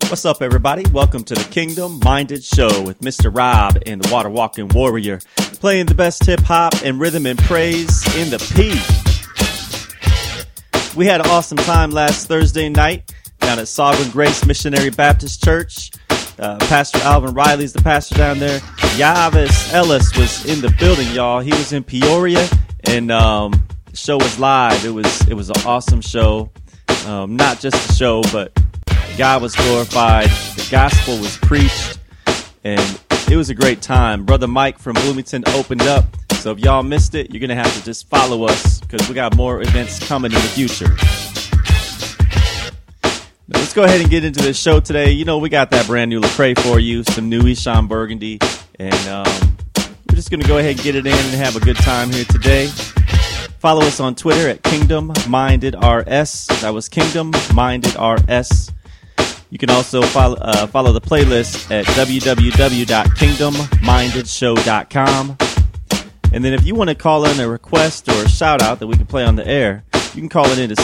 What's up, everybody? Welcome to the Kingdom Minded Show with Mr. Rob and the Water Walking Warrior, playing the best hip-hop and rhythm and praise in the P. We had an awesome time last Thursday night down at Sovereign Grace Missionary Baptist Church. Pastor Alvin Riley's the pastor down there. Yavis Ellis was in the building, y'all. He was in Peoria, and the show was live. It was an awesome show. Not just a show, but God was glorified, the gospel was preached, and it was a great time. Brother Mike from Bloomington opened up, so if y'all missed it, you're going to have to just follow us, because we got more events coming in the future. Now, let's go ahead and get into the show today. You know, we got that brand new Lecrae for you, some new Eshon Burgundy, and we're just going to go ahead and get it in and have a good time here today. Follow us on Twitter at Kingdom Minded RS. That was Kingdom Minded RS. You can also follow the playlist at www.kingdomminded.show.com. And then if you want to call in a request or a shout out that we can play on the air, you can call it in to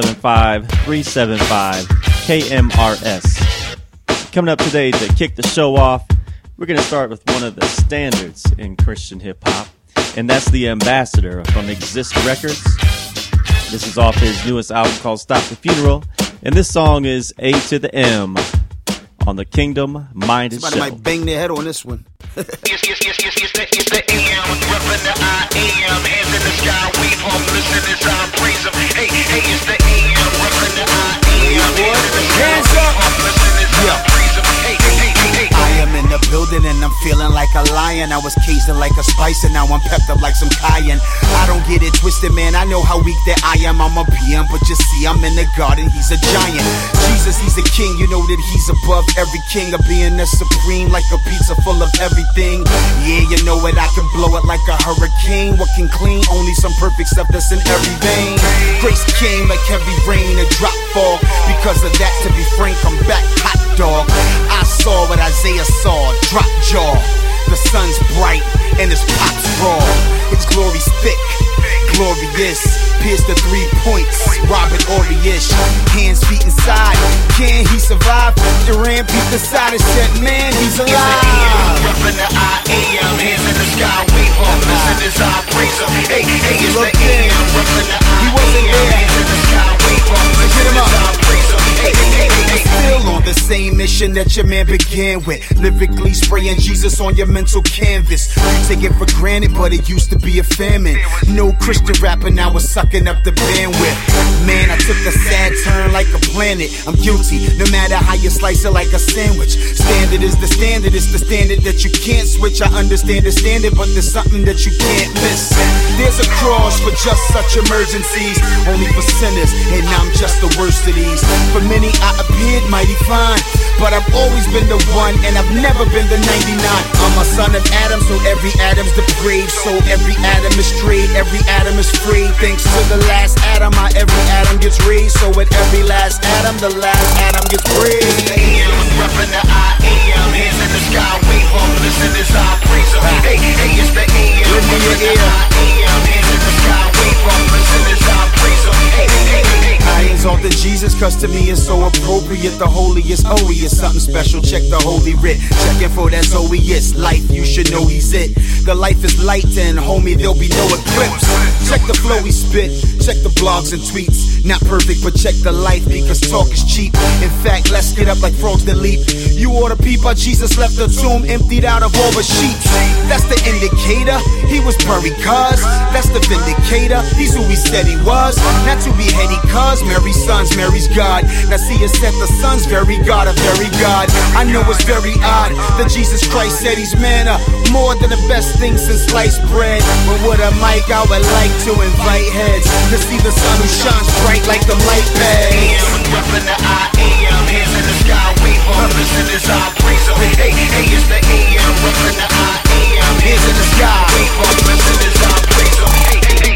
775-375-KMRS. Coming up today to kick the show off, we're going to start with one of the standards in Christian hip hop, and that's The Ambassador from Exist Records. This is off his newest album called Stop the Funeral. And this song is A to the M on the Kingdom Minded Show. Somebody might bang their head on this one. It's the AM, reppin' the I am, hands in the sky, wave home, listeners, I praise them. Hey, it's the AM, reppin' the I am, hands in the sky, wave home, listeners, I praise them. Hey. I am in the building and I'm feeling like a lion. I was caged in like a spice and now I'm pepped up like some cayenne. I don't get it twisted, man, I know how weak that I am. I'm a PM, but you see, I'm in the garden, he's a giant. Jesus, he's a king, you know that he's above every king. Of being a supreme, like a pizza full of everything. Yeah, you know it, I can blow it like a hurricane. What can clean? Only some perfect stuff that's in every vein. Grace came like heavy rain, a drop fall. Because of that, to be frank, I'm back, hot dog. I saw what Isaiah saw, drop jaw. The sun's bright and his pop's raw. Its glory's thick, glorious. Pierce the 3 points, Robert Oriish. Hands, feet inside, can he survive? Duran peeped the side and said, man, he's alive. Reppin' the I am, hands in the sky, wave home, listeners, I praise them. Hey, it's the AM, reppin' the I am, hands in the sky, wave home, listeners, I praise them. Hey. Still on the same mission that your man began with. Lyrically spraying Jesus on your mental canvas. You take it for granted, but it used to be a famine. No Christian rapper now is sucking up the bandwidth. Man, I took a sad turn like a planet. I'm guilty, no matter how you slice it like a sandwich. Standard is the standard, it's the standard that you can't switch. I understand the standard, but there's something that you can't miss. There's a cross for just such emergencies, only for sinners, and I'm just the worst of these. For many I appeared mighty fine, but I've always been the one, and I've never been the 99. I'm a son of Adam, so every Adam's depraved. So every Adam is straight, every Adam is free. Thanks to the last Adam, every Adam gets raised. So at every last Adam, the last Adam gets praised. The AM, reppin' the I am, hands in the sky, wave home, listeners, I praise them. Hey, it's the AM, reppin' the I am, hands in the sky, wave home, listeners, I praise them. Hey. I exalted Jesus, cause to me it's so appropriate. The holiest, oh, he is something special. Check the holy writ, checking for that Zoeist life, you should know he's it. The life is light and homie, there'll be no eclipse. Check the flow he spit, check the blogs and tweets. Not perfect, but check the life, because talk is cheap. In fact, let's get up like frogs that leap. You ought to peep how Jesus left the tomb emptied out of all the sheets. That's the indicator, he was buried cuz. That's the vindicator, he's who he said he was. Not to be heady cuz, Mary's sons, Mary's God. Now see it said the son's very God, a very God. I know it's very odd that Jesus Christ said he's manna, more than the best thing since sliced bread. But with a mic I would like to invite heads to see the sun who shines bright like the light pads. Reppin' the I am, hands in the sky, wave home, listeners, I praise them. Hey, it's the AM, reppin' the I am, hands in the sky, wave home, listeners, I praise them. Hey.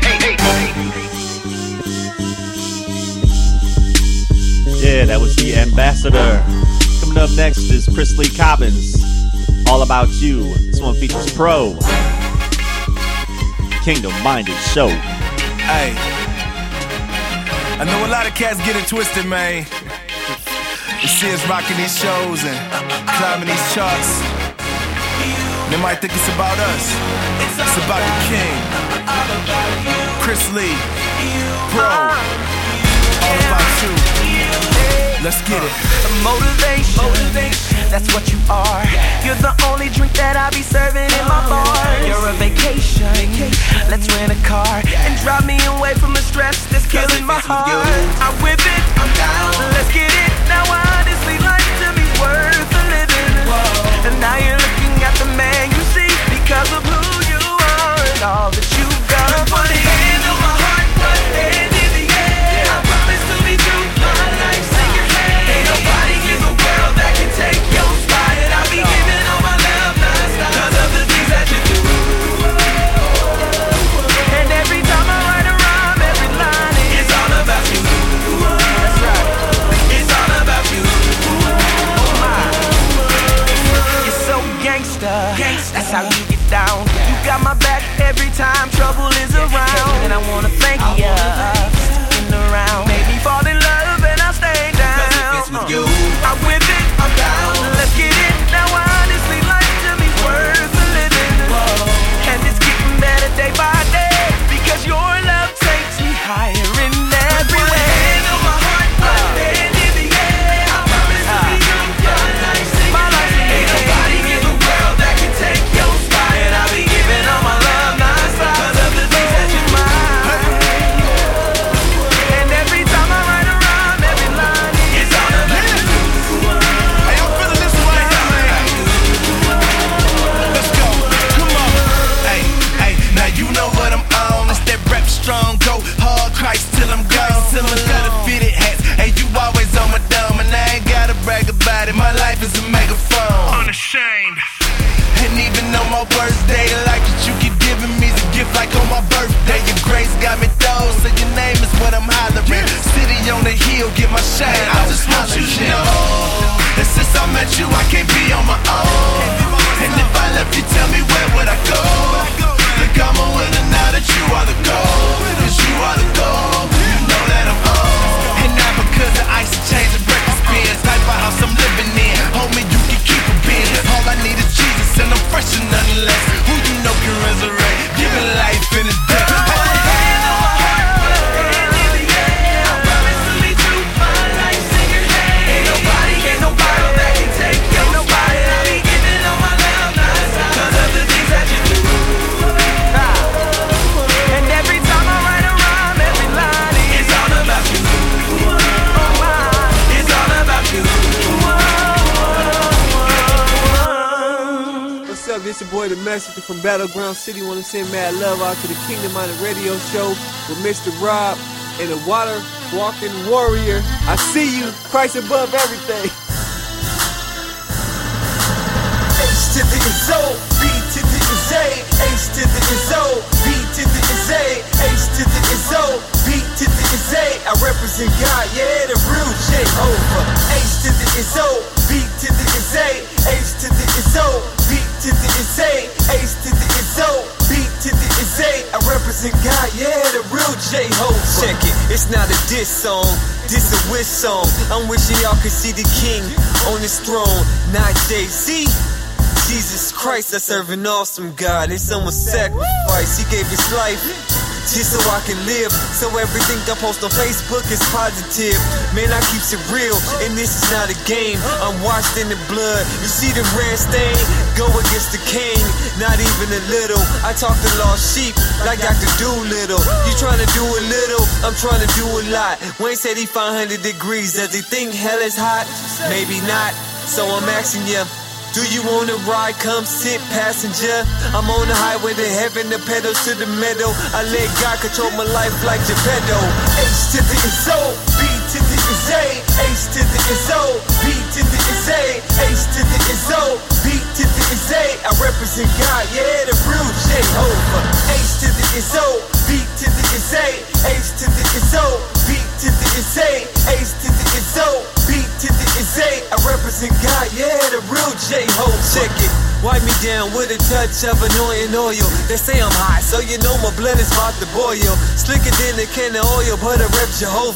Yeah, that was The Ambassador. Coming up next is Prisley Cobbins, All About You. This one features Pro. Kingdom Minded Show. Hey, I know a lot of cats get it twisted, man. You see us rocking these shows and climbing these charts. They might think it's about us. It's about the king. Chris Lee, Pro, all about you. Let's get it. Motivation, that's what you are. You're the only drink that I be serving in my bar. You're a vacation, let's rent a car and drive me away from the stress that's killing my heart. I'm with it, I'm down, let's get it. Now honestly, life to me's worth a living. And now you're looking at the man you see because of who you are and all that you've done. Put a hand on my heart, one hand in the air. I promise to be true, my life, sing your hand. Ain't nobody in the world that can take your spot. And I'll be giving all my love non-stop because of the things that you do. And every time I write a rhyme, every line is all about you. That's right, it's all about you. Oh my, you're so gangsta, that's how you get down. You got my back every time trouble is around. And I wanna thank you for sticking around. Made me fall in love and I'll stay down. I'm with it, I'm down, let's get it. Now honestly, life to me's worth a living. And it's getting better day by day, because your love takes me higher in every way. Hand on my heart, one hand in the air. I promise to be you, my life. Ain't nobody in the world that can take your spot. And I'll be giving all my love non-stop because of the things that you mind. And every time I write a rhyme, every line is all about you. Hey, I'm feeling this right now, man. Let's go, come on. Hey, now you know what I'm on. It's that rap strong, go hard, Christ till I'm gone. Similar to fitted hats. Hey, you always on my dome, and I ain't gotta brag about it. My life is a megaphone. Unashamed. And even on my birthday, the life that you keep giving me is a gift like on my birthday. Your grace got me though, so your name is what I'm hollering. City on the hill, get my shine. I just want you to know that since I met you, I can't be on my own. And if I left you, tell me where would I go? Look, I'm a winner now that you are the goal. Cause you are the goal, you know that I'm on. And not because of ice and chains and breakfast spins. Type of house I'm living in, homie, you can keep a bin. All I need is Jesus and I'm fresh and nothing less. Who you know can resurrect, give me life in the death. This your boy, The Messenger from Battleground City. Want to send mad love out to the Kingdom Minded Radio Show with Mr. Rob and the Water Walking Warrior. I see you, Christ above everything. H to the is O, B to the is A, H to the is O, B to the is A, H to the is O, B to the is A. I represent God, yeah, the real Jehovah. H to the is O, B to the is A, H to the is O, B to the is A, H to the is O, B to the is A. I represent God, yeah, the real Jehovah. Check it, it's not a diss song, this a wish song. I'm wishing y'all could see the King on his throne, not Jay-Z. Jesus Christ, I serve an awesome God. It's someone's sacrifice, he gave his life just so I can live. So everything I post on Facebook is positive. Man, I keeps it real, and this is not a game. I'm washed in the blood. You see the red stain? Go against the king, not even a little. I talk to lost sheep like Dr. Doolittle. You trying to do a little, I'm trying to do a lot. Wayne said he 500 degrees. Does he think hell is hot? Maybe not. So I'm asking you, do you wanna ride? Come sit, passenger. I'm on the highway to heaven, the pedal to the meadow. I let God control my life like Geppetto. H to the is O, B to the is A, H to the is O, B to the is A, H to the is O, B to the is A. I represent God, yeah, the real Jehovah. H to the is O, B to the is A, H to the is O, B to the is A, H to the is O, B to the is A. I represent God, yeah, the real Jehovah. Check it, wipe me down with a touch of anointing oil. They say I'm hot, so you know my blood is about to boil. Slicker than a can of oil, but I rep Jehovah.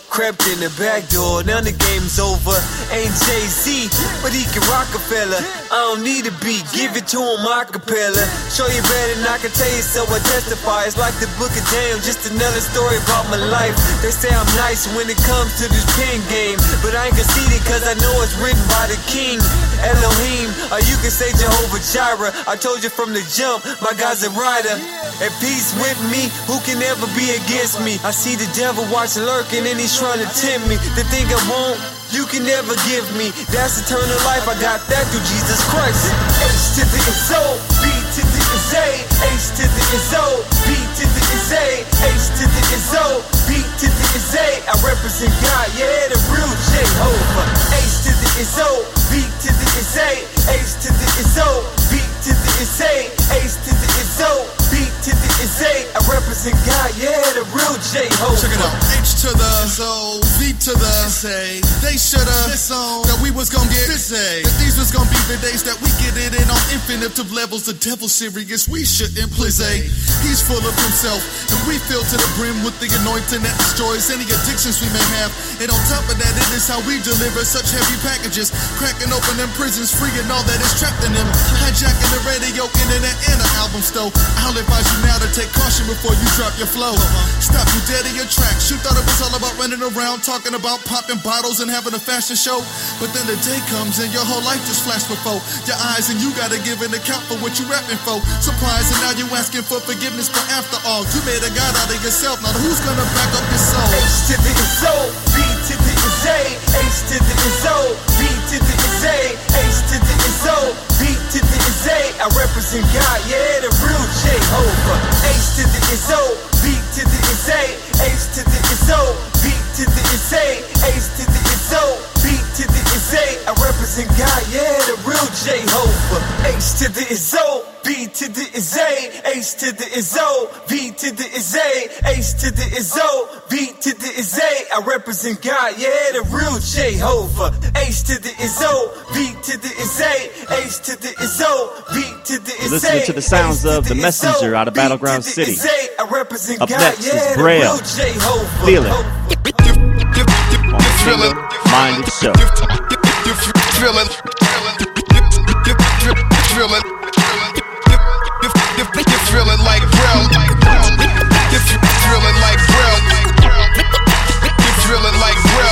Crept in the back door, now the game's over. Ain't Jay-Z, but he can Rockefeller. I don't need a beat, give it to him a cappella. Show you better than I can tell you, so I testify. It's like the book of Daniel, just another story about my life. They say I'm nice when it comes to this pen game, but I ain't conceited cause I know it's written by the king, Elohim, or you can say Jehovah Jireh. I told you from the jump, my God's a rider. At peace with me, who can ever be against me? I see the devil watching lurking and he's trying to tempt me. The thing I want, you can never give me. That's eternal life, I got that through Jesus Christ. H to the is O, B to the is A, H to the is O, B to the is A, H to the is O, B to the is A. I represent God, yeah, the real Jehovah. H to the is O, B to the is A, H to the is O, B to the is A, H to the is O, B to the is A. I represent God, yeah, the real Jehovah. Check it out. H to the so, B to the say. They shoulda known that we was gonna get say. That these was gonna be the days that we get it in on infinitive levels. The devil's serious, we shouldn't play. He's full of himself, and we fill to the brim with the anointing that destroys any addictions we may have. And on top of that, it is how we deliver such heavy packages, cracking open them prisons, freeing all that is trapped in them, hijacking the radio, internet, and an album store. I'll advise you now to take caution before you drop your flow. Stop you dead in your tracks. You thought it was all about running around, talking about popping bottles and having a fashion show, but then the day comes and your whole life just flashed before your eyes, and you gotta give an account for what you rapping for. Surprise, and now you asking for forgiveness, but after all, you made a god out of yourself. Now who's gonna back up your soul? H to the is O, B to the is A, H to the is O, B to the is A, H to the is O, B to the is A. I represent God, yeah, the real Jehovah. H to the is O, B to the is A, H to the is O, B to the is A, H to the is O, B to the is A. I represent God, yeah, the real Jehovah. H to the is O, B to the is A, H to the is O, B to the is A, H to the is O, B to the is A. I represent God, yeah, the real Jehovah. H to the is O, B to the is A, H to the is O, B to the is A. Listening to the sounds of The Messenger out of Battleground City. Up next is Braille. Feel it. On the Kingdom Minded Show. You're feeling like Braille. You're feeling like Braille. You're feeling like Braille.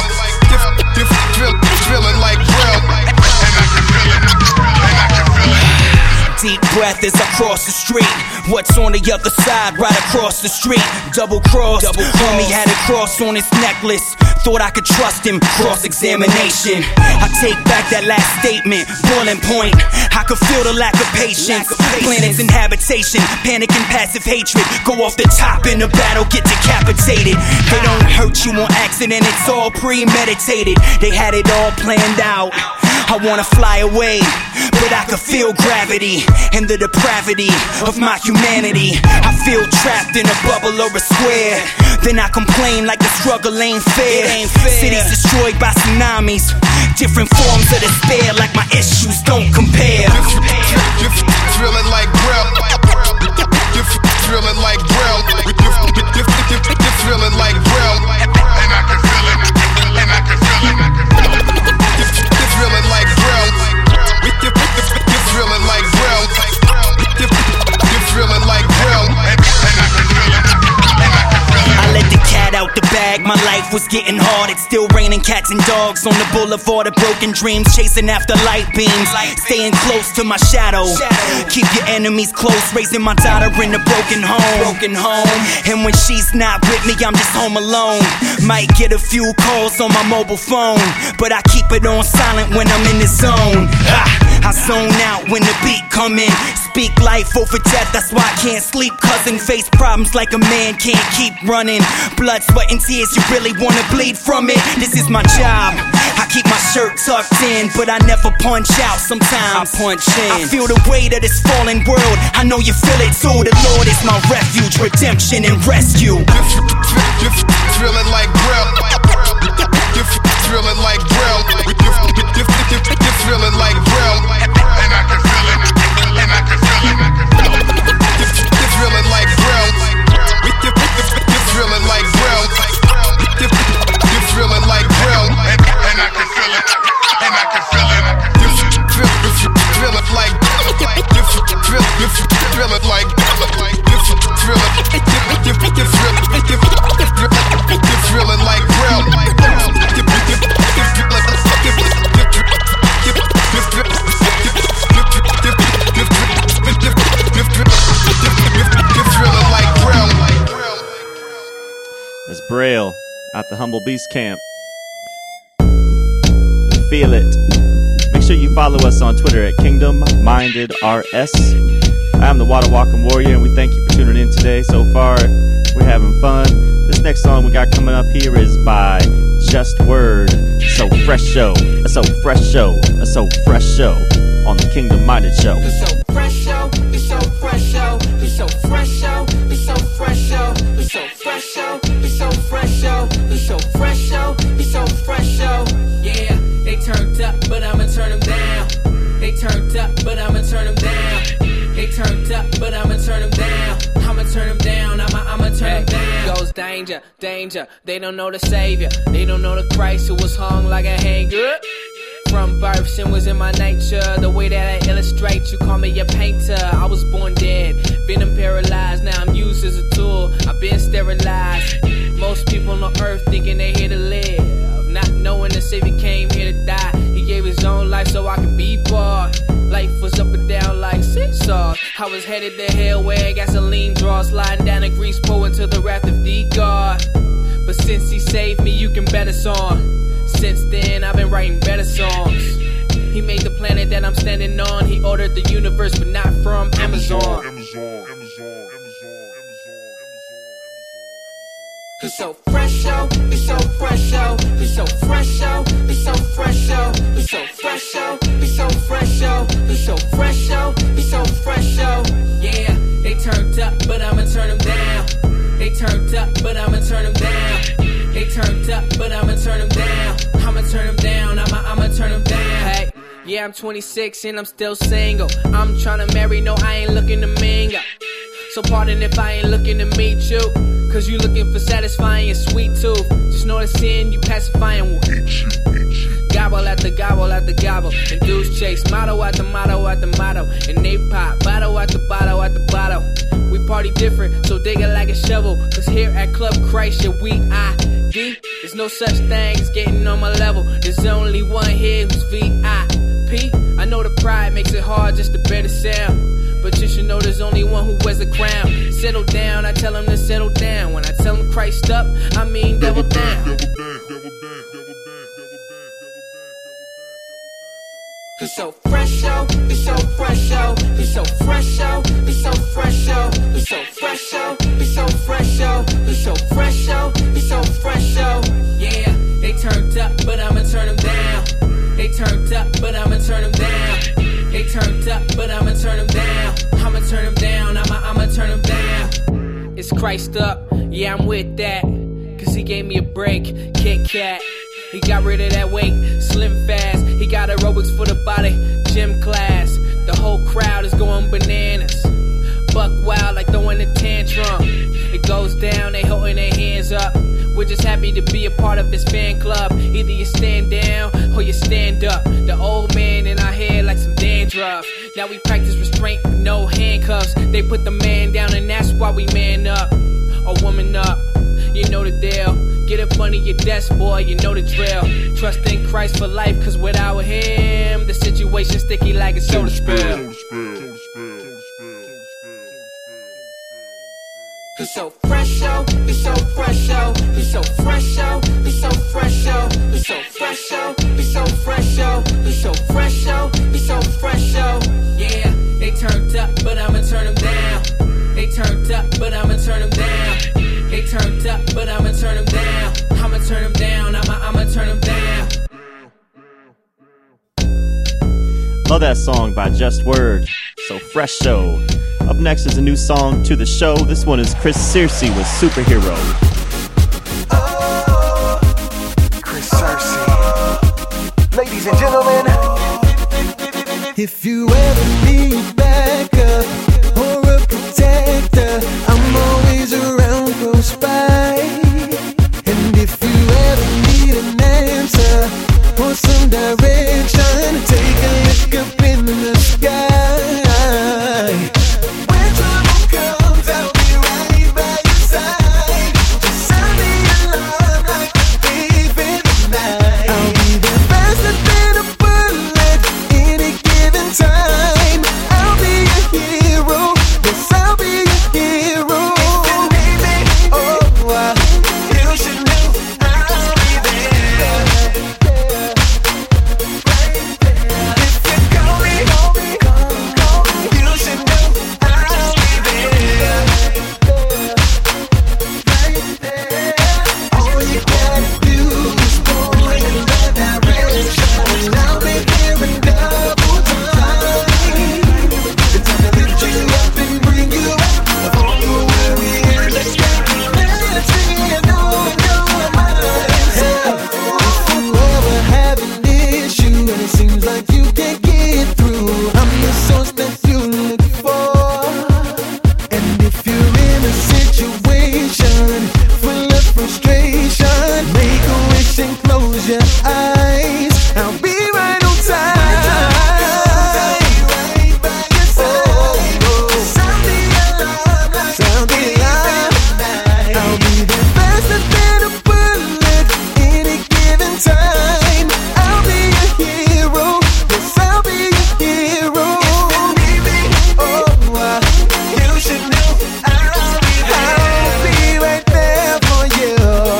You're feeling like Braille. And I can feel it. And I can feel it. Deep breath as I cross the street. What's on the other side? Right across the street. Double cross. Homie had a cross on his necklace. Thought I could trust him. Cross-examination. I take back that last statement. Boiling point. I could feel the lack of patience. Planets in habitation. Panic and passive hatred. Go off the top in the battle. Get decapitated. They don't hurt you on accident. It's all premeditated. They had it all planned out. I wanna fly away, but I can feel gravity and the depravity of my humanity. I feel trapped in a bubble or a square. Then I complain like the struggle ain't fair. Cities destroyed by tsunamis. Different forms of despair, like my issues don't compare. You're feeling like Braille. You're feeling like Braille. You're feeling like Braille. And I can feel it. And I can feel it. You're feeling like Braille. You're feeling like Braille. You're feeling like Braille. And I can feel it. And I can feel it. I let the cat out the bag, my life was getting hard. It's still raining cats and dogs on the boulevard of broken dreams, chasing after light beams, staying close to my shadow. Keep your enemies close, raising my daughter in a broken home. And when she's not with me, I'm just home alone. Might get a few calls on my mobile phone, but I keep it on silent when I'm in the zone. I zone out when the beat come in. Speak life over death, that's why I can't sleep. Cousin face problems like a man can't keep running. Blood, sweat, and tears, you really wanna bleed from it. This is my job. I keep my shirt tucked in, but I never punch out. Sometimes I punch in. I feel the weight of this fallen world. I know you feel it too. The Lord is my refuge, redemption, and rescue. You're feeling like Braille. You're feeling like Braille. You're feeling like Braille. And I can feel it. And I can feel it. You're feeling like Braille. You're feeling like Braille. You're Humble Beast Camp. Feel it. Make sure you follow us on Twitter at Kingdom Minded RS. I'm the Water Walking Warrior, and we thank you for tuning in today. So far, we're having fun. This next song we got coming up here is by Just Word. So fresh show, a so fresh show, a so fresh show on the Kingdom Minded Show. It's so fresh show, it's so fresh show, it's so fresh show, it's so fresh show, it's so fresh show, it's so fresh show, it's so fresh show, it's so fresh show. Yeah, they turned up, but I'ma turn them down. They turned up, but I'ma turn them down. They turned up, but I'ma turn them down. I'ma turn them down, I'ma turn them down. Goes danger, danger, they don't know the Savior. They don't know the Christ who was hung like a hanger. From birth, sin was in my nature. The way that I illustrate, you call me a painter. I was born dead, venom paralyzed. Now I'm used as a tool, I've been sterilized. Most people on earth thinking they here to live, not knowing the Savior came here to die. He gave his own life so I can be born. Life was up and down like seesaws. I was headed to hell where gasoline draws, sliding down a grease pole into the wrath of the God. But since he saved me, you can bet it's on. Since then, I've been writing better songs. He made the planet that I'm standing on. He ordered the universe, but not from Amazon. It's so fresh show, it's so fresh show, it's so fresh show, it's so fresh show, it's so fresh show, it's so fresh show, it's so fresh show, it's so fresh show. Yeah, they turned up, but I'ma turn them down. They turned up, but I'ma turn them down. They turned up, but I'ma turn them down. I'ma turn them down, I'ma turn them down. Hey, yeah, I'm 26 and I'm still single. I'm tryna marry, no, I ain't looking to mingle. So pardon if I ain't looking to meet you, cause you looking for satisfying and sweet tooth. Just know the sin you pacifying will hit you. Gobble after gobble after gobble, and dudes chase motto after motto after motto, and they pop bottle after bottle after bottle. We party different, so dig it like a shovel, cause here at Club Christ, yeah, we ID. There's no such thing as getting on my level. There's only one here who's VIP. I know the pride makes it hard just to bear the sound, but you should know there's only one who wears the crown. Settle down, I tell him to settle down. When I tell him Christ up, I mean double down. It's so fresh show, it's so fresh show, it's so fresh show, it's so fresh show, it's so fresh show, it's so fresh show, it's so fresh show, it's so fresh show. Yeah, they turned up, but I'ma turn them down. They turned up, but I'ma turn them down. They turned up, but I'ma turn them down. I'ma turn them down, I'ma turn them down. It's Christ up, yeah, I'm with that, cause he gave me a break, Kit Kat. He got rid of that weight, slim fast. He got aerobics for the body, gym class. The whole crowd is going bananas. Buck wild like throwing a tantrum. It goes down, they holding their hands up. We're just happy to be a part of his fan club. Either you stand down or you stand up. The old man in our head like some dandruff. Now we practice restraint with no handcuffs. They put the man down and that's why we man up. Or woman up, you know the deal. Get up under your desk, boy, you know the drill. Trust in Christ for life, cause without him, the situation's sticky like a soda spill. It's so fresh show, it's so fresh show, it's so fresh show, it's so fresh show, it's so fresh show, it's so fresh show, it's so fresh show, it's so fresh show. Yeah, they turned up, but I'ma turn them down. They turned up, but I'ma turn them down. They turned up, but I'ma turn them down. I'ma turn them down, I'ma turn them down. Love that song by Just Word. So fresh show. Up next is a new song to the show. This one is Chris Searcy with Superhero. Oh, Chris Searcy. Ladies and gentlemen, if you ever need backup or a protector, I'm always around close by. And if you ever need an answer or some direction, take a look up in the sky. When trouble comes, I'll be right by your side. Just sound the alarm like a thief in the night. I'll be there faster than a bullet any given time. I'll close your eyes, I'll be right on time. Sound the alarm. I'll be there faster than a bullet any given time. I'll be a hero. Yes, I'll be a hero. You should know I'll be right there for you.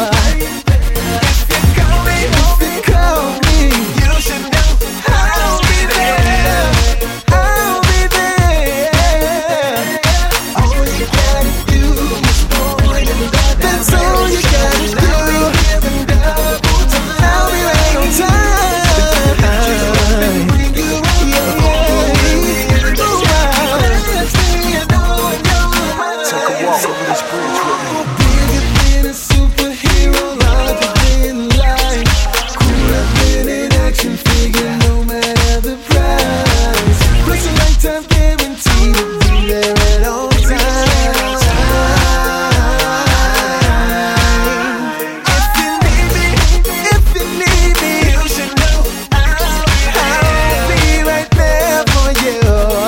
If you call me, you should know I'll be there. I'll be there. All you gotta do is point and that's all you gotta do. I'll be right on time. Take a walk over this bridge with me. Bigger than a superhero, larger than life. Cooler than an action figure, no matter the price. Plus a lifetime guarantee to be there at all times. If you need me, you should know I'll be right there for you.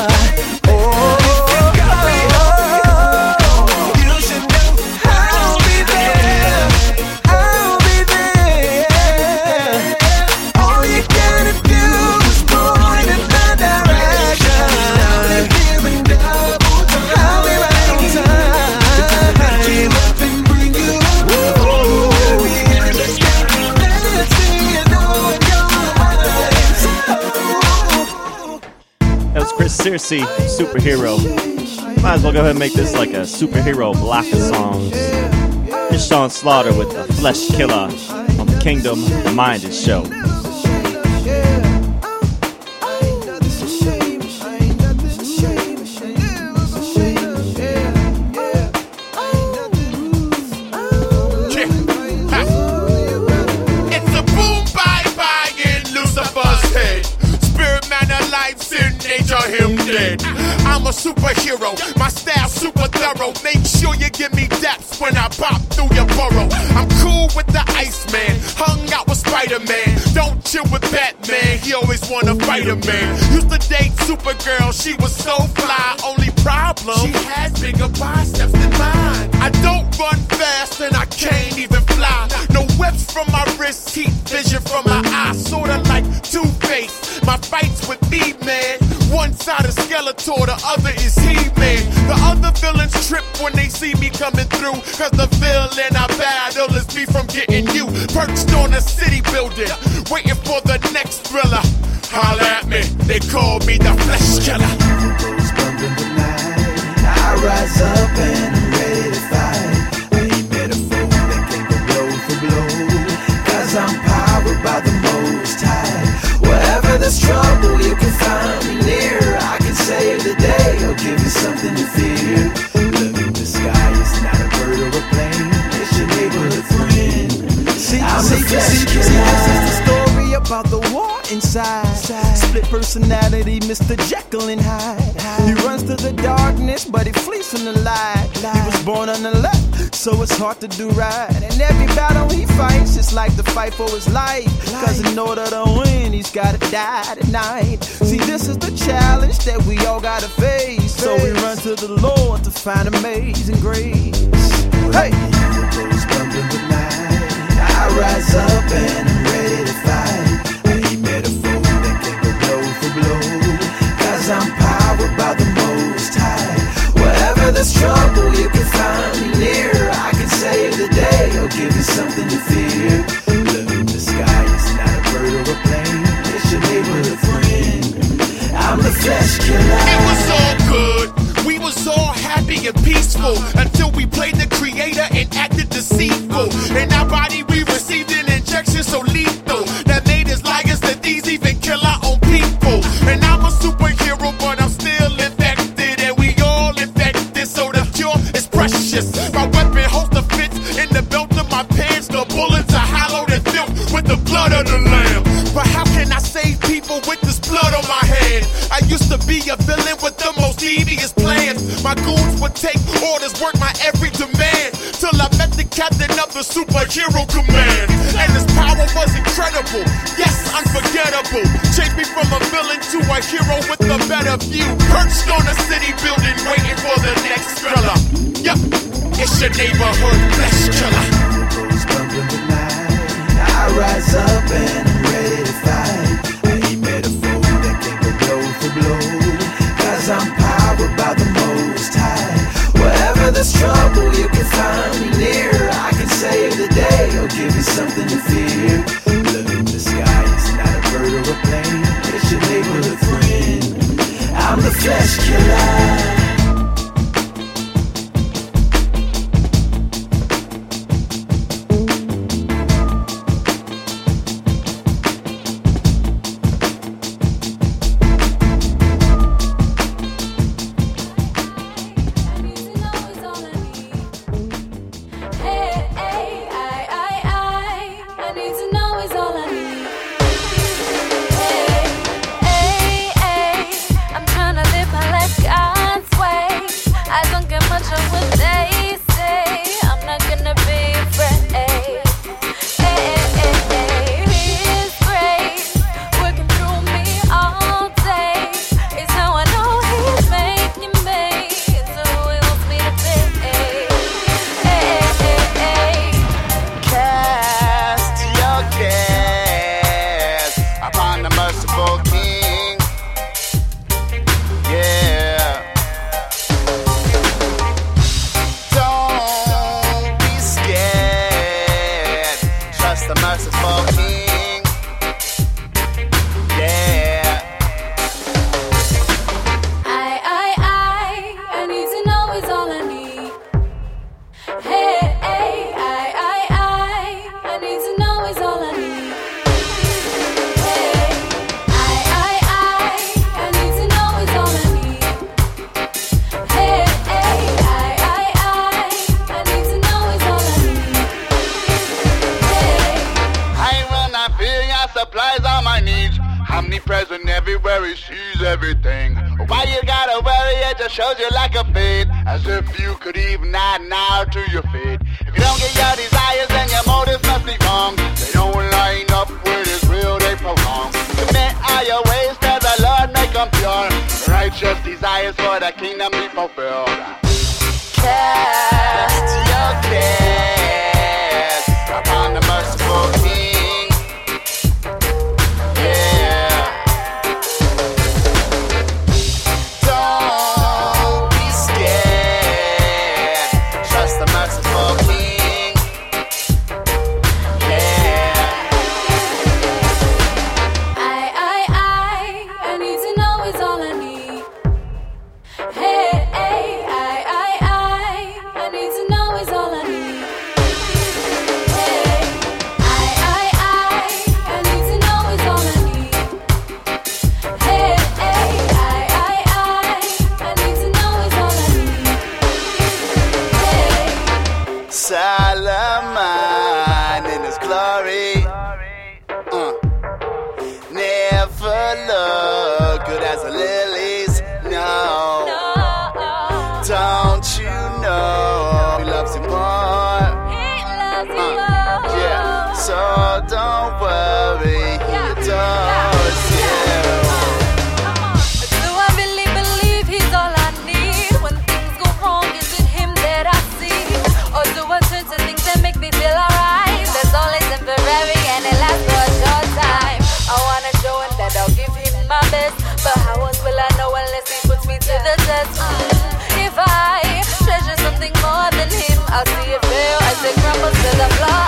You should know I'll be there. I'll be there. All you gotta do is point in my direction. I'll be here in double time. I'll be right on time. Pick you up and bring you home. We'll be in the sky. Let's see it on your mind. That was Chris Searcy, Superhero. Might as well go ahead and make this like a superhero block of songs. Here's Sean Slaughter with The Flesh Killer on the Kingdom Minded Show. It's a boom bye in Lucifer's head. Spirit man alive, sin nature him dead. I'm a superhero, my style super thorough. Make sure you give me depths when I pop through your burrow. I'm cool with the Iceman, hung out with Spider-Man. Don't chill with Batman, he always wanna fight a man. Used to date Supergirl, she was so fly. Only problem, she has bigger biceps than mine. I don't run fast and I can't even fly. No webs from my wrist, heat vision from my eyes. Sorta like Two-Face, my fights with me, man. One side is Skeletor, the other is He-Man. The other villains trip when they see me coming through, cause the villain I battle is me from getting you. Perched on a city building, waiting for the next thriller. Holla at me, they call me the Flesh Killer. I rise up and I'm ready to fight. Ain't met a foe that can go blow for blow. Cause I'm powered by the Most High. Wherever there's trouble, you can find me near. I can save the day or give you something to fear. Look in the sky, it's not a bird or a plane. It's your neighborhood friend. I'm the Flesh Killer. This is the story about the war inside. Split personality, Mr. Jekyll and Hyde. He runs to the darkness, but he flees from the light. He was born on the left, so it's hard to do right. And every battle he fights, it's like the fight for his life. Cause in order to win, he's gotta die tonight. See, this is the challenge that we all gotta face. So we run to the Lord to find amazing grace. Hey! I rise up and I'm ready to fight. Ain't met a foe that can go blow for blow. Cause I'm powered by the Most High. Wherever there's trouble, you can find me near. I can save the day or give you something to fear. Look in the sky, it's not a bird or a plane. It's your neighborhood friend. I'm the Flesh Killer. It was all good, we was all happy and peaceful until we played the creator and acted deceitful. In our body we received an injection so lethal that made us liars and thieves, even kill our own people. And I'm a superhero, but I'm still infected, and we all infected, so the cure is precious. My weapon holds the fits in the belt of my pants. The bullets are hollowed and filled with the blood of the lamb. But how can I save people with this blood on my hand? I used to be a villain with the most devious plans. My goons would take orders, work my every demand, till I met the captain of the superhero command. And his power was incredible. a hero with a better view. Perched on a city building, waiting for the next thriller. Yup, it's your neighborhood flesh killer. I rise up and I'm ready to fight. I ain't metaphor that can go blow for blow, 'cause I'm powered by the Most High. Wherever there's trouble, you can find me near. I can save the day or give you something to fear. Look in the sky, it's not a bird or a plane. It's your neighborhood friend. I'm the flesh killer. Omnipresent everywhere, he sees everything. Why you gotta worry? It just shows you like a fate, as if you could even add now to your fate. If you don't get your desires, then your motives must be wrong. They don't line up with his will, they prolong. Commit all your ways to the Lord, make them pure. Righteous desires for the kingdom be fulfilled. Cast your cares upon the merciful King. Solomon in his glory, never look good as the lilies, no. Don't you know he loves you more? Yeah, so don't worry, he adores you. Do I really believe he's all I need? When things go wrong, is it him that I see? Or do I turn to things that make me feel alright? That's only temporary and it lasts for a short time. I wanna show him that I'll give him my best, but how else will I know unless he puts me to the test? If I treasure something more than him, I'll see it fail as it crumbles to the floor.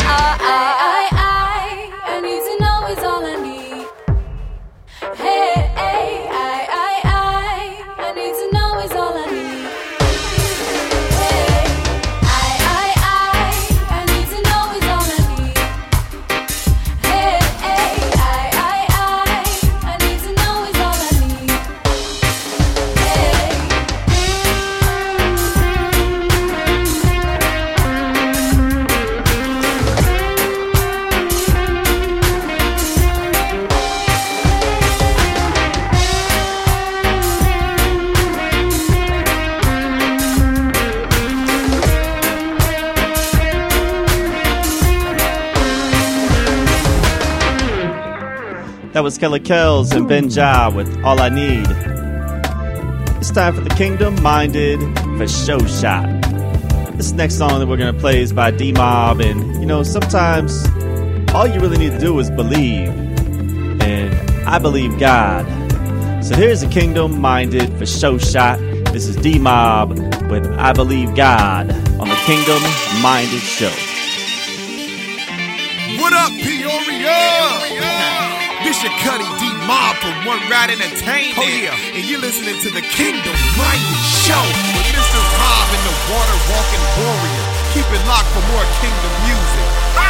I need to know it's all I need. Hey, I need to know it's all I need. Hey, I need to know it's all I need. Hey, I need to know it's all I need. Hey. That was Kelly Kells and Ben Ja with All I Need. It's time for the Kingdom Minded for Show Shot. This next song that we're going to play is by D-Mob, and you know, sometimes all you really need to do is believe, and I believe God. So here's the Kingdom Minded for Show Shot. This is D-Mob with I Believe God on the Kingdom Minded Show. What up, Peoria? This your Cuddy D-Mob from One Ride Entertainment. Oh, yeah. And you're listening to the Kingdom Minded Show with Mr. Rob and the Water Walking Warrior. Keep it locked for more Kingdom music.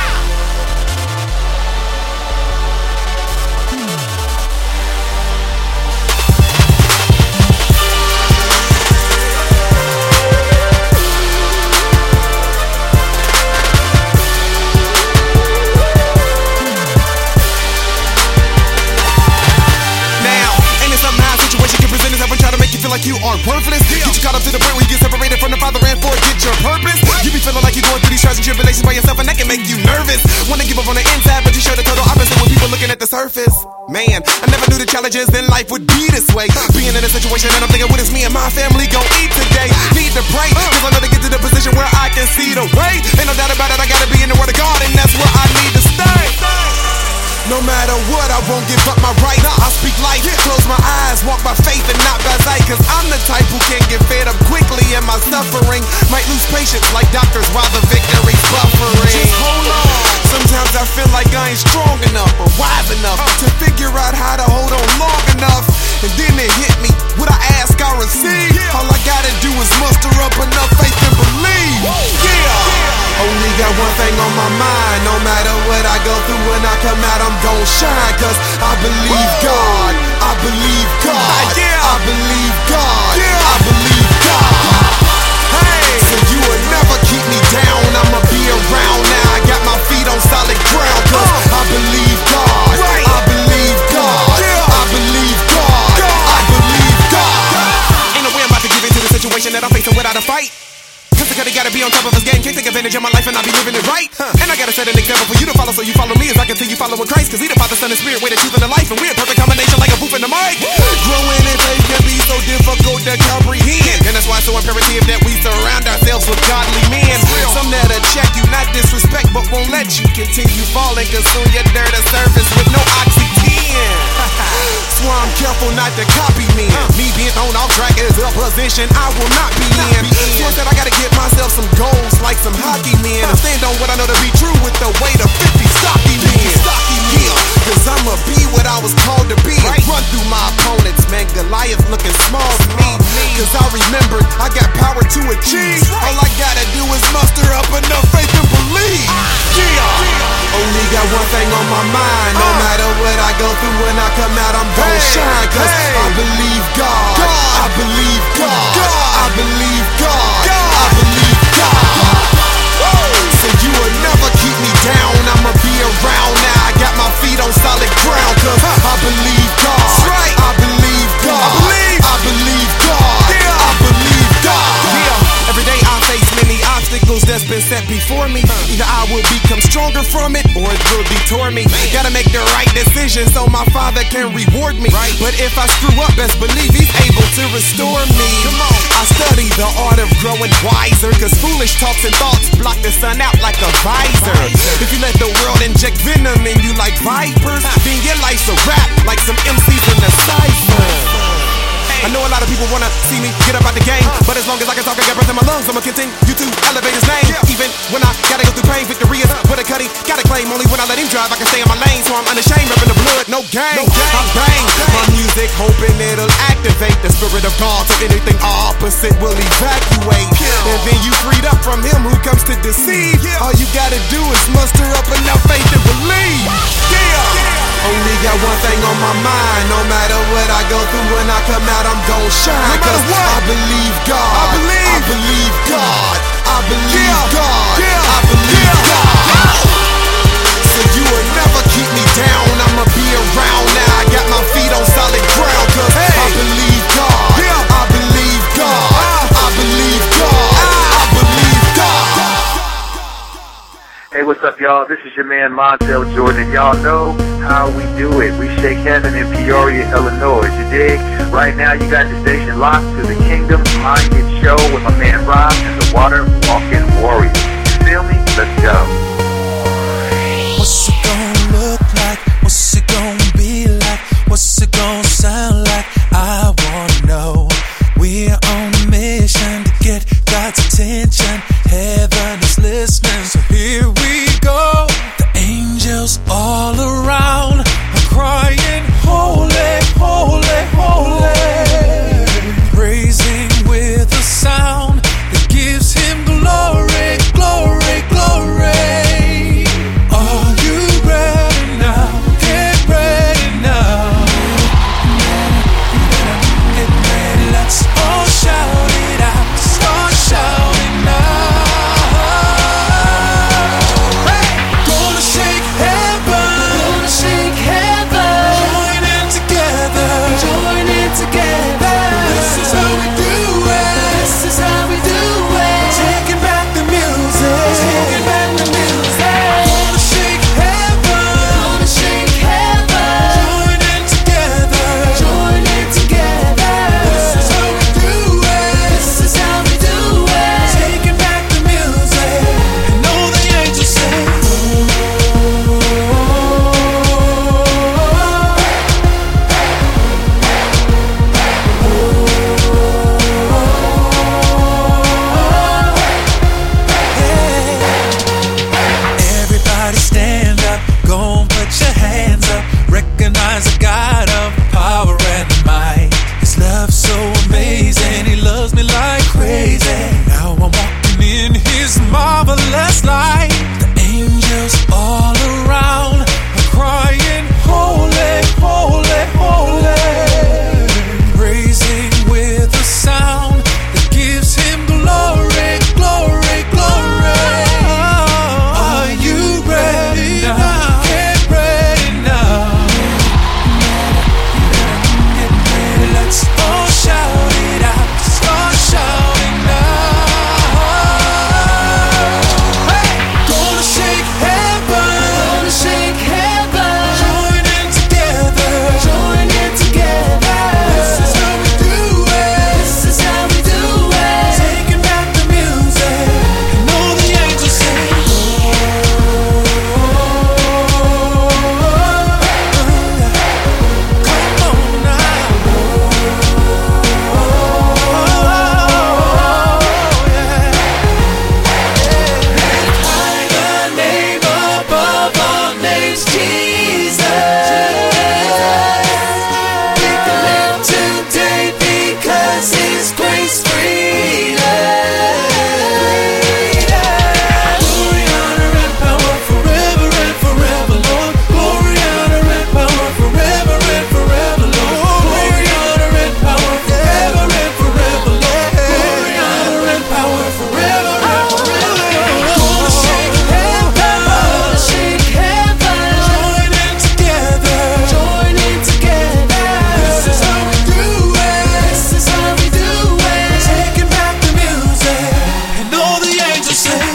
Like you are worthless. Get you caught up to the point where you get separated from the Father and forget your purpose. You be feeling like you're going through these trials and tribulations by yourself, and that can make you nervous. Wanna give up on the inside, but you show the total opposite when people looking at the surface. Man, I never knew the challenges in life would be this way. Being in a situation and I'm thinking, what is me and my family gon' eat today? Need to pray, cause I know to get to the position where I can see the way. Ain't no doubt about it, I gotta be in the Word of God, and that's where I need to stay. No matter what, I won't give up my right. I speak life, close my eyes, walk by faith and not by sight. Cause I'm the type who can't get fed up quickly, and my suffering might lose patience like doctors while the victory's buffering. Just hold on. Sometimes I feel like I ain't strong enough or wise enough to figure out how to hold on long enough. And then it hit me, what I ask I receive. All I gotta do is muster up enough faith and believe. Only got one thing on my mind. No matter what I go through, when I come out, I'm gon' shine. Cause I believe God. I believe God. I believe God. I believe God. Hey, so you will never keep me down. I'ma be around now. I got my feet on solid ground. Cause I believe God. I believe God. I believe God. I believe God. Ain't no way I'm about to give into the situation that I'm facing without a fight. Cause I gotta be on top of his game. Can't take advantage of my life and I be living it right. And I gotta set an example for you to follow, so you follow me as I continue following Christ. Cause he the Father, Son, and Spirit, way the truth and the life. And we're a perfect combination like a booth in the mic. Growing in faith can be so difficult to comprehend. And that's why it's so imperative that we surround ourselves with godly men. Some that'll check you, not disrespect, but won't let you continue falling. Cause soon you're there to service with no oxygen. So I'm careful not to copy me. Me being thrown off track is a position I will not be in. So I said I gotta get myself some goals like some hockey men. And stand on what I know to be true with the weight of 50 stocky men. Cause I'ma be what I was called to be. Run through my opponents, man. Goliath looking small to me. Cause I remembered I got power to achieve. All I gotta do is muster up enough faith and believe. Only got one thing on my mind. No matter what I go through, when I come out, I'm gon' shine. Cause I believe God. I believe God. I believe God. I believe God. So you will never keep me down. I'ma be around now. I got my feet on solid ground. Cause I believe God. I believe God. I believe God. I believe God. Every day I face many obstacles that's been set before me. Either I will become stronger from it, or it will detour me. Gotta make the right decision so my Father can reward me. But if I screw up, best believe He's able to restore me. I study the art of growing wiser, cause foolish talks and thoughts block the sun out like a visor. If you let the world inject venom in you like vipers, then your life's a rap like some MCs in the cypher. I know a lot of people wanna see me get up out the game, but as long as I can talk, I got breath in my lungs, I'ma continue to elevate His name. Even when I gotta go through pain, victory is what a Cuddy gotta claim. Only when I let Him drive, I can stay in my lane, so I'm unashamed, repping the blood, no game. I bang my music, hoping it'll activate the Spirit of God, so anything opposite will evacuate. And then you freed up from him who comes to deceive. All you gotta do is muster up enough faith and believe. Only got one thing on my mind. No matter what I go through, when I come out, I'm gon' shine. Cause I believe God. I believe God. I believe God. I believe God. So you will never keep me down. I'ma be around now. I got my feet on solid ground. Cause I believe God. I believe God. I believe God. I believe God. Hey, what's up, y'all? This is your man Montel Jordan, and y'all know how how we do it. We shake heaven in Peoria, Illinois. You dig? Right now, you got the station locked to the Kingdom Minded Show with my man Rob and the Water Walking Warrior. You feel me? Let's go. What's it gonna look like? What's it gonna be like? What's it gonna sound like? I wanna know. We're on a mission to get God's attention. Heaven is listening, so here we go. The angels all around are crying, holy, holy, holy. Praising with a sound that gives him glory, glory, glory. Are you ready now? Get ready now. Get ready, let's all shout it out. Start shouting now. Hey! Gonna shake heaven. Gonna shake heaven. Join in together. Join in together. This is how we do it. This is how we do it. Taking back the music. Taking back the music. Gonna shake heaven. Gonna shake heaven. Join in together. Join in together. This is how we do it. This is how we do it. Taking back the music. And all the angels say, everybody stand up, go and put your hands up. Recognize the God of power and might. His love's so amazing, he loves me like crazy. Now I'm walking in his marvelous light. The angels all around are crying, holy, holy, holy. Praising with a sound that gives him glory, glory, glory. Are you ready now? Get ready now. Get ready, let's all shout it out. Start shouting now. Hey! Gonna shake heaven. Gonna shake heaven. Join in together. Join in together. This is how we do it. This is how we do it. Taking back the music. And all the angels sing. Come on now. The name above all names, Jesus. We can live today because His grace freed us. Glory, honor, and power forever and forever, Lord. Glory, honor, and power forever and forever, Lord. Glory, honor, and power forever and forever, Lord. Glory, honor, and power forever and forever, Lord. Gonna shake heaven. Gonna shake heaven. Join in together. Join in together. This is how we do it. This is how we do it. Taking back the music. And all the angels sing.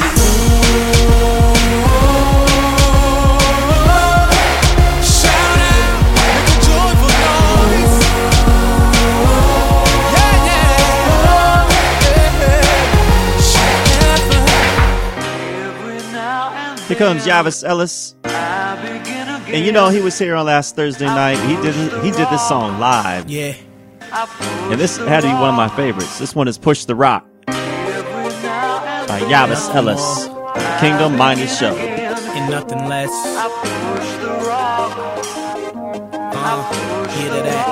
Shout out, make a joyful noise. Yeah, yeah. Shake heaven. Here comes Yavis Ellis. And you know, he was here on last Thursday night. He did this song live. Yeah. And this had to be one of my favorites. This one is Push the Rock by Yavis Ellis. Kingdom Minded Show. And nothing less. Hear to that.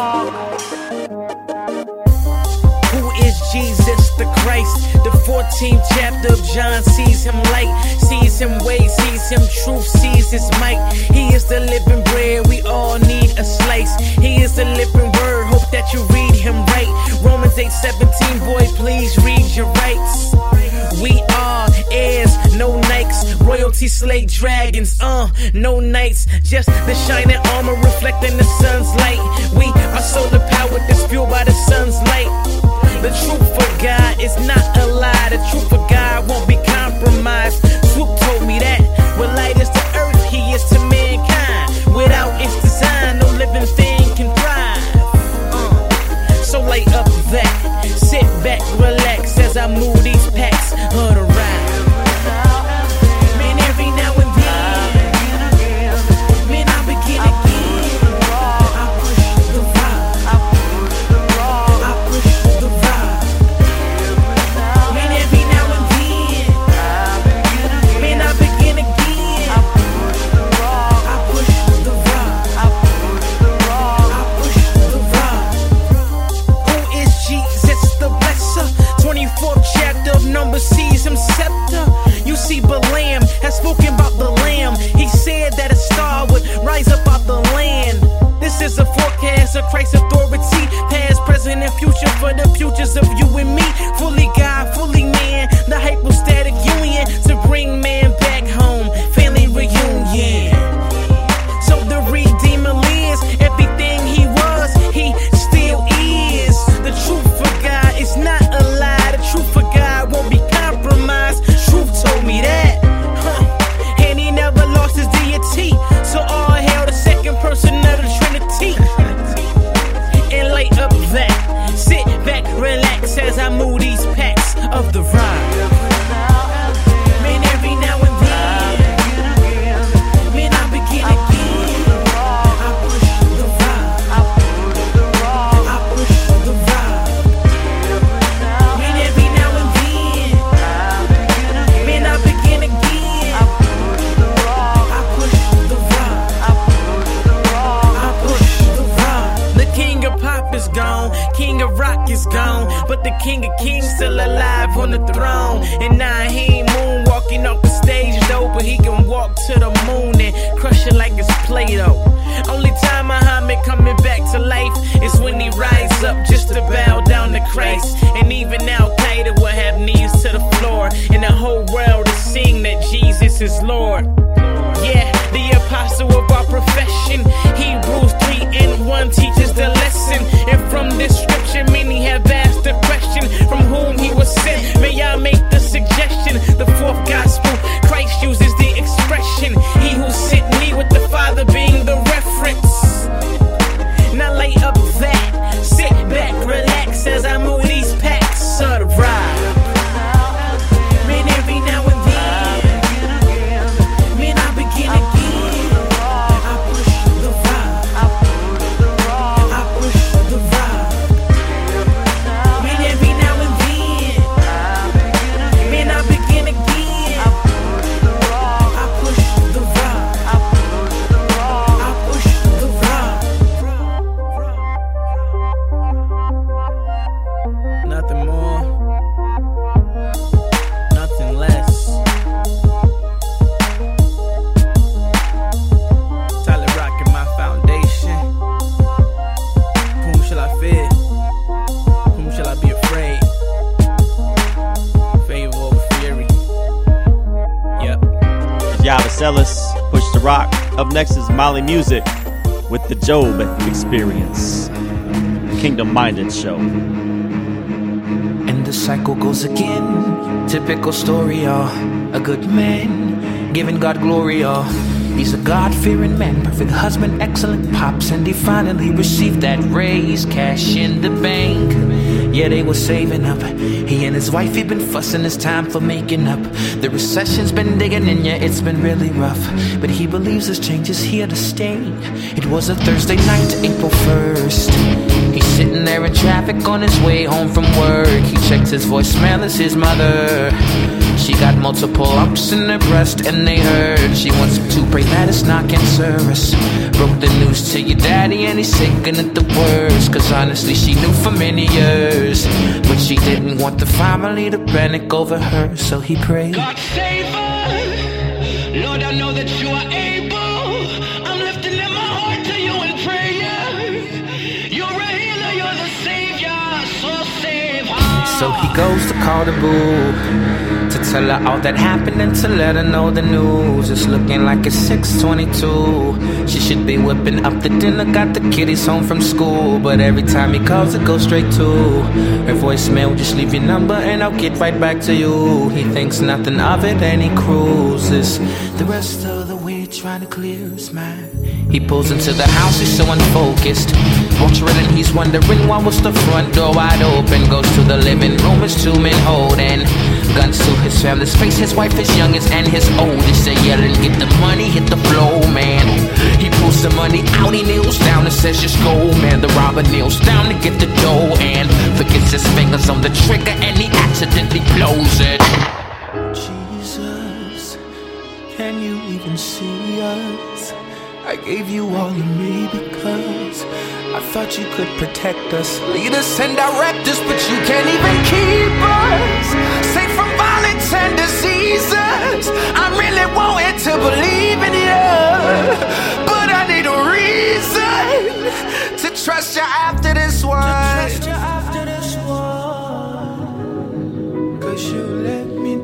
Who is Jesus the Christ? The 14th chapter of John sees him light, sees him way, sees him truth, sees his might. He is the living bread, we all need a slice. He is the living word, hope that you read him right. Romans 8:17, boy, please read your rights. We are heirs, no Nikes, royalty slay dragons, no knights, just the shining armor reflecting the sun's light. We are solar powered that's fueled by the sun's light. The truth for God is not a lie. The truth for God won't be compromised. Swoop told me that. When light is to earth, he is to mankind. Without its of Christ's authority. Past, present, and future for the futures of you and me. Fully God, fully man, the hypostatic union to bring man back home. Family reunion. So the Redeemer lives. Everything he was, he still is. The truth for God is not a lie. The truth for God won't be compromised. Truth told me that. And he never lost his deity. So all hail the second person of the Trinity. And light up that. Sit back, relax as I move these packs of the ride. Man, every now and then, man, I begin again. I push the ride. I push the ride. Man, every now and then, man, I begin again. I push the ride. I push the ride. The king of pop is gone, king of rock is gone, but the king of kings still alive on the throne. And now he ain't moonwalking off the stage though, but he can walk to the moon and crush it like it's Play-Doh. Only time Muhammad coming back to life is when he rise up just to bow down to Christ. And even Al-Qaeda will have knees to the floor, and the whole world is seeing that Jesus is Lord. Yeah, the apostle of our profession. Hebrews 3:1 teaches the lesson. And from this scripture, many have asked the question from whom he was sent. May I make the suggestion? The fourth gospel, Christ uses the expression, he who sent me, with the Father being the reference. Now lay up that, sit back, relax as I move these packs of the ride. Man, every now and then, man, I begin again. I push the ride. I push the ride. Man, every now and then, man, I begin again. I push the ride. I push the ride. Nothing more, nothing less. Solid rock in my foundation. Whom shall I fear? Whom shall I be afraid? Favor over fury. Yep. Yavis Ellis, Push the Rock. Up next is Molly Music with the Job Experience. Kingdom Minded Show. And the cycle goes again. Typical story, y'all. A good man, giving God glory, y'all. He's a God-fearing man, perfect husband, excellent pops, and he finally received that raise, cash in the bank. Yeah, they were saving up. He and his wife, he been fussing, it's time for making up. The recession's been digging in, yeah, it's been really rough. But he believes this change is here to stay. It was a Thursday night, April 1st. He's sitting there in traffic on his way home from work. He checks his voicemail, it's his mother. She got multiple lumps in her breast, and they heard she wants him to pray that it's not cancerous. Broke the news to your daddy, and he's sicking at the worst. Cause honestly, she knew for many years, but she didn't want the family to panic over her, so he prayed. God save her, Lord, I know that you are able. I'm lifting up my heart to you in prayer. You're a healer, you're the savior, so save her. So he goes to call the boo, to tell her all that happened and to let her know the news. It's looking like it's 6:22. She should be whipping up the dinner, got the kiddies home from school. But every time he calls, it goes straight to her voicemail. Just leave your number and I'll get right back to you. He thinks nothing of it and he cruises the rest of the way, trying to clear his mind. He pulls into the house, he's so unfocused. Walks right in, he's wondering why was the front door wide open. Goes to the living room, it's two men holding guns to his family's face. His wife, his youngest, and his oldest. They yelling, get the money, hit the flow, man. He pulls the money out, he kneels down and says, just go, man. The robber kneels down to get the dough and forgets his fingers on the trigger, and he accidentally blows it. Jesus, can you even see us? I gave you all of me because I thought you could protect us, lead us and direct us, but you can't even keep us safe from violence and diseases. I'm really wanting to believe in you, but I need a reason to trust you after this one. Cause you let me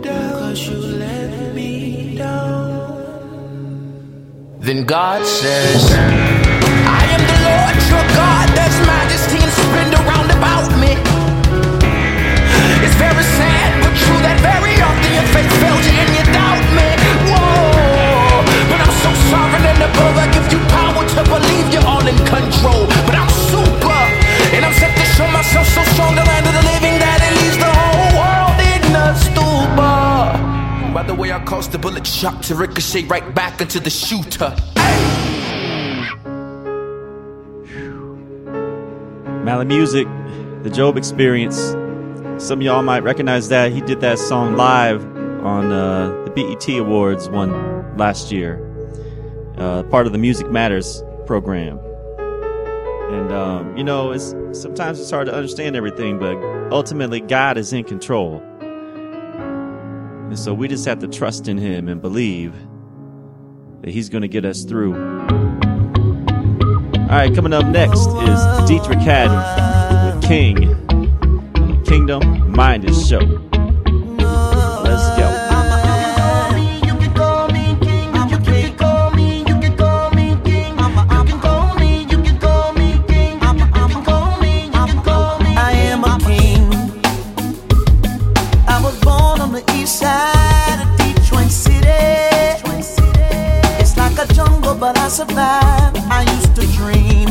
down. Then God says, I am the Lord your God, there's majesty and splendor round about me. It's very sad but true that very often your faith fails you and you doubt me. Whoa, but I'm so sovereign and above, I give you power to believe you're all in control. But I'm super, and I'm set to show myself so strong, the land of the living, that it leaves the whole world in a stupor. By the way, I caused the bullet shot to ricochet right back into the shooter. Mali Music, The Job Experience. Some of y'all might recognize that. He did that song live on the BET Awards one last year. Part of the Music Matters program. And, sometimes it's hard to understand everything, but ultimately God is in control. And so we just have to trust in him and believe that he's going to get us through. All right, coming up next is Dietrich Haddon with King on the Kingdom Minded Show. Let's go. I am a king. I was born on the east side of Detroit City. It's like a jungle, but I survived. I used to dream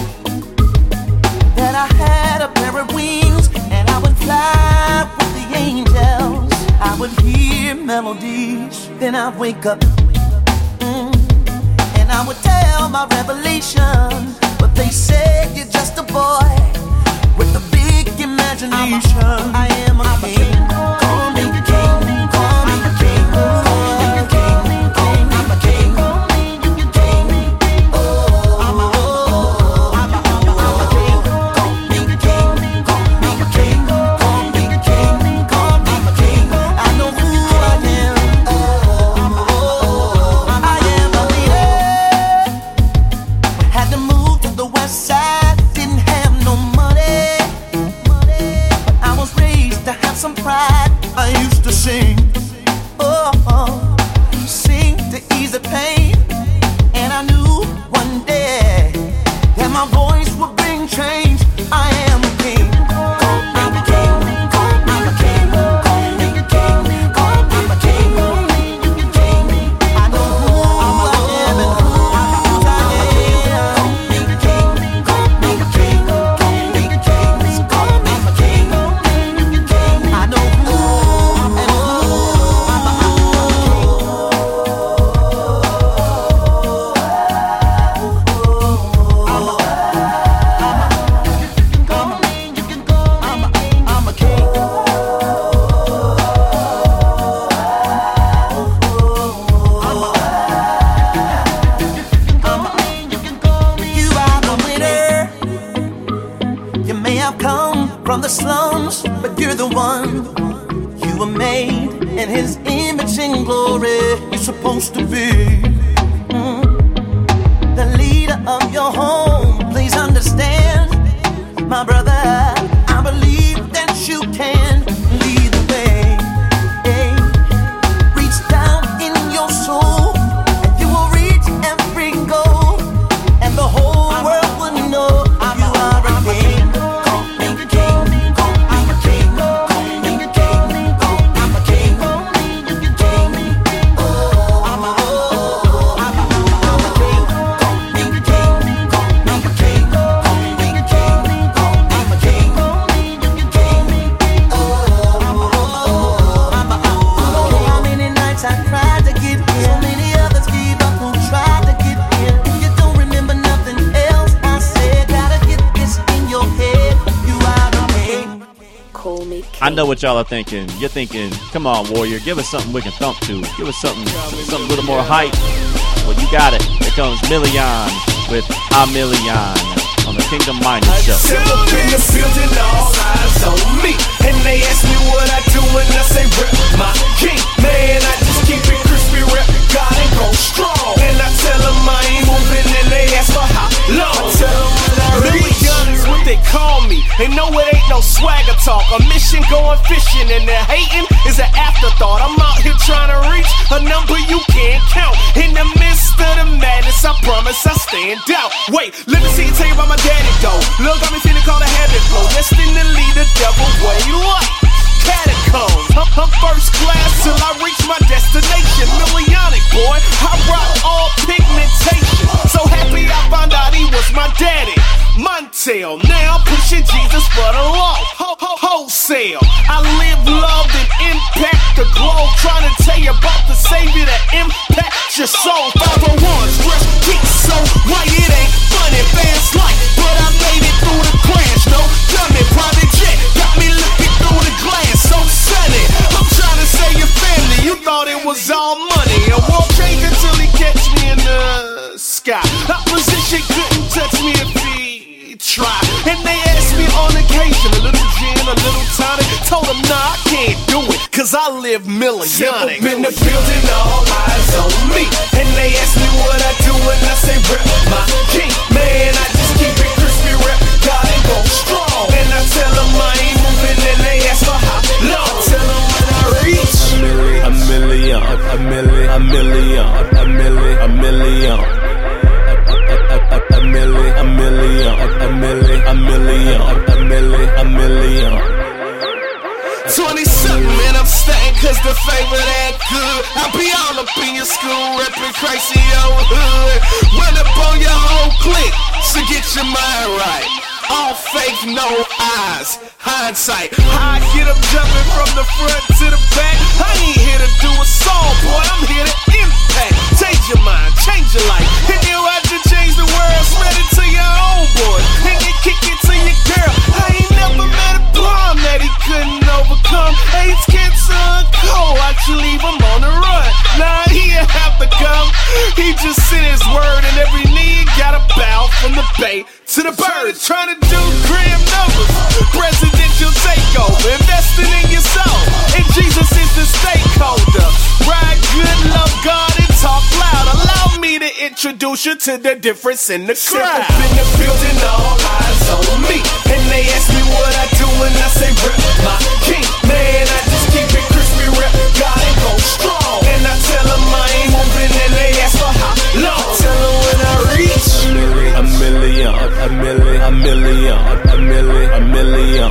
that I had a pair of wings and I would fly with the angels. I would hear melodies, then I'd wake up and I would tell my revelation. But they said you're just a boy with a big imagination. I am a king. Call me king. Call me king. Call me king. Call me king. Call me king. Oh, I'm a king. Call me king. Call me king. Call me king. Call me king. I know who I am. I am a leader. Had to move to the west side. Didn't have no money. I was raised to have some pride. I used to sing, sing to ease the pain. And I knew one day that my voice would bring change. I am a king. Call me king. Call me king. Call me king. Call me king. King. I know who I am and who I am. Call me king. Call me king. Call me king. Call me king. I know who and who I'm a king. You are the winner. You may have come from the slums, but you're the one. You were made in his image and glory. You're supposed to be the leader of your home. Please understand, my brother, I believe that you can lead the way. Hey, reach down in your soul, and you will reach every goal, and the whole world will know you are a king. Call me king. Call me king. Call me king. Call me king. King. Oh, I'm a king. Call me king. Call me king. Call me king. Call me king. King. Oh, I'm a how many nights I tried to get here. So many others gave up who tried to get here. If you don't remember nothing else I said, gotta get this in your head. You are the king. Call me I know what y'all are thinking. You're thinking, come on, Warrior, give us something we can thump to. Give us something a little more hype. Well, you got it. Here comes Million with A Million on the Kingdom Minded Show. Step up in the building, all eyes on me. And they ask me what I do, and I say rep my king. Man, I just keep it crispy, rep God and go strong. And I tell them I ain't moving, and they ask for how long. I tell them that I really And no, it ain't no swagger talk. A mission going fishing, and the hating is an afterthought. I'm out here trying to reach a number you can't count. In the midst of the madness, I promise I stand out. Wait, let me see you tell you about my daddy though. Lil' got me feeling called a habit flow. Destined to lead the devil way like catacombs. I'm first class till I reach my destination. Millionic boy, I rock all pigmentation. So happy I found out he was my daddy. Montel, now pushing Jesus for the law. Wholesale, I live, love, and impact the globe. Trying to tell you about the Savior that impacts your soul. 501's fresh geek, so why it ain't funny? Fans like, but I made it through the crash. No dummy, private jet got me looking through the glass. So sunny, I'm trying to save your family. You thought it was all money. A world changer till he catch me in the sky. Opposition couldn't touch me if he tried. And they asked me on occasion, a little gin, a little tonic. Told them, nah, I can't do it, cause I live millionic. Step up in the building, all eyes on me. And they ask me what I do, and I say, rep my king. Man, I just keep it crispy, rep God and go strong. And I tell them I ain't moving, and they ask for how long. Tell them when I reach a million, a million, a million, a million, a million. A million, a million, a million, a million, a million, a million. 20-something, man, I'm staying cause the favor that good. I'll be all up in your school, reppin' Christ in your hood. Run up on your whole clique, so get your mind right. All faith, no eyes, hindsight. I get up jumping from the front to the back. I ain't here to do a song, boy, I'm here to impact. Change your mind, change your life. And you have to change the world, spread it to your own boy. And you kick it to your girl. I ain't never met a problem that he couldn't overcome. AIDS, cancer, and cold, I should leave him on the run. Nah, he didn't have to come. He just sent his word, and every knee gotta bow from the bay to the birds. Trying to do gram numbers, presidential takeover, investing in your soul, and Jesus is the stakeholder. Ride good, love God, and talk loud. Allow me to introduce you to the difference in the crowd. Step up in the building, all eyes on me. And they ask me what I do, and I say, rep my king. Man, I just keep it crispy, rep God and go strong. And I tell them I ain't moving, and they ask for how long. Tell them when I reach a million, a million, a million, a million, a million.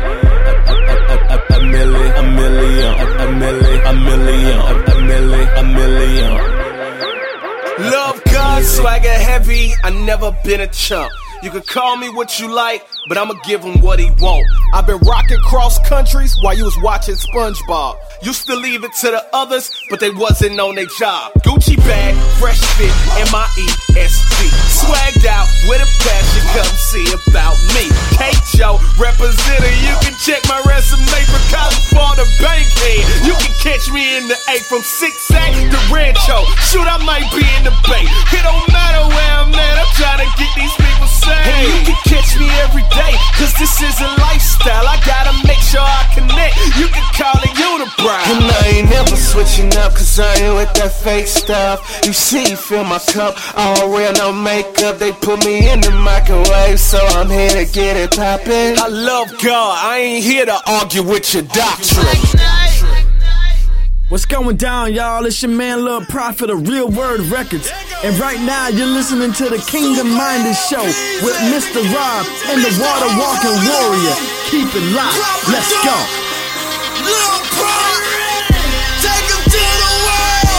A million, a million, a million, a million, a million, a million. Love God, swagger heavy, I never been a chump. You can call me what you like, but I'ma give him what he want. I've been rocking cross countries while you was watching SpongeBob. Used to leave it to the others, but they wasn't on their job. Gucci bag, fresh fit, M-I-E-S-T. Swagged out with a passion, come see about me. K-Joe, representative, you can check my resume for college for the bankhead. You can catch me in the A from 6-Sack to Rancho. Shoot, I might be in the Bay. It don't matter where I'm at, I'm trying to get these people saved. And you can catch me every day, cause this is a lifestyle. I gotta make sure I connect. You can call it unibrow. And I ain't never switching up, cause I ain't with that fake stuff. You see, fill my cup, all real, no makeup. They put me in the microwave, so I'm here to get it poppin'. I love God, I ain't here to argue with your doctrine. What's going down, y'all? It's your man, Lil Prophet of Real Word Records. And right now, you're listening to the Kingdom Minded Show with Mr. Rob and the Water Walking Warrior. Keep it locked. Let's go. Lil Prophet, take him to the world.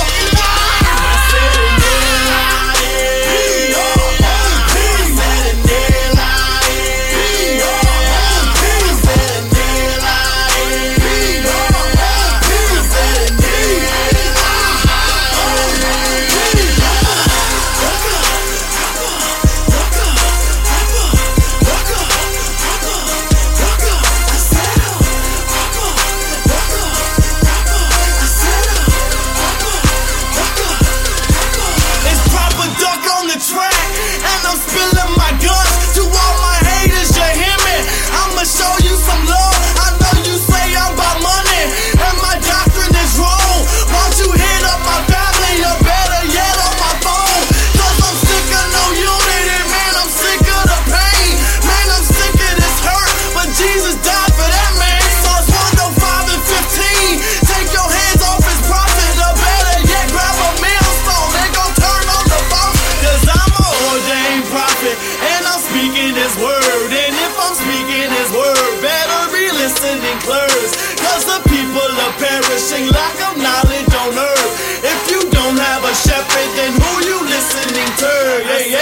and I'm speaking his word. And if I'm speaking his word, better be listening close, cause the people are perishing, lack of knowledge on earth. If you don't have a shepherd, then who you listening to? Yeah,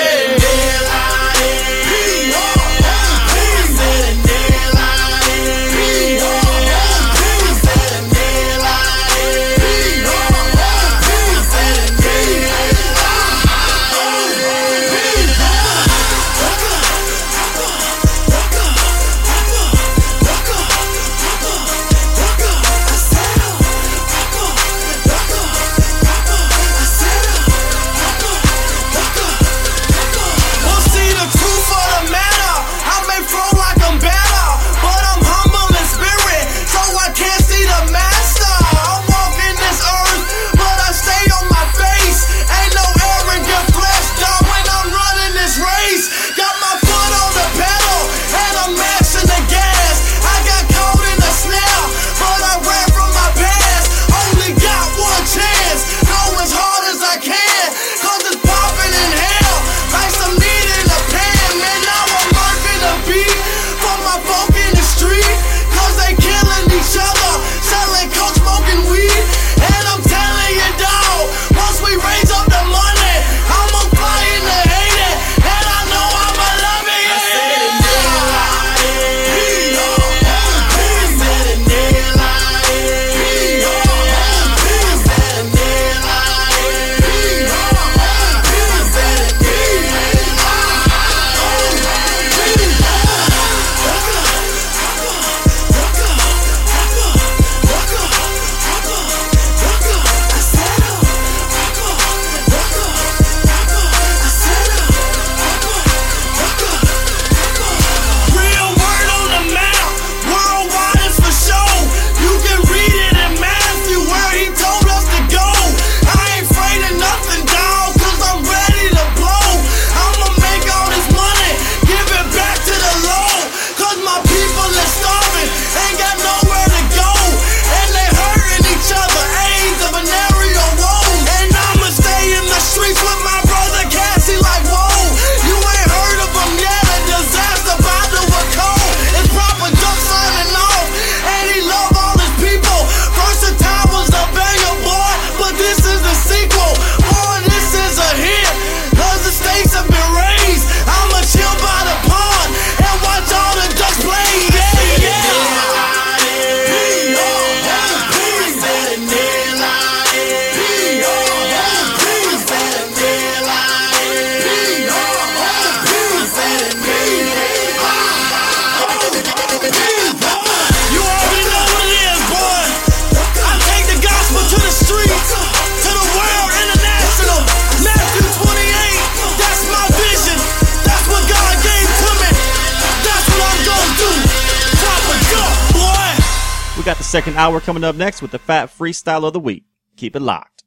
yeah. Got the second hour coming up next with the Fat Freestyle of the Week. Keep it locked.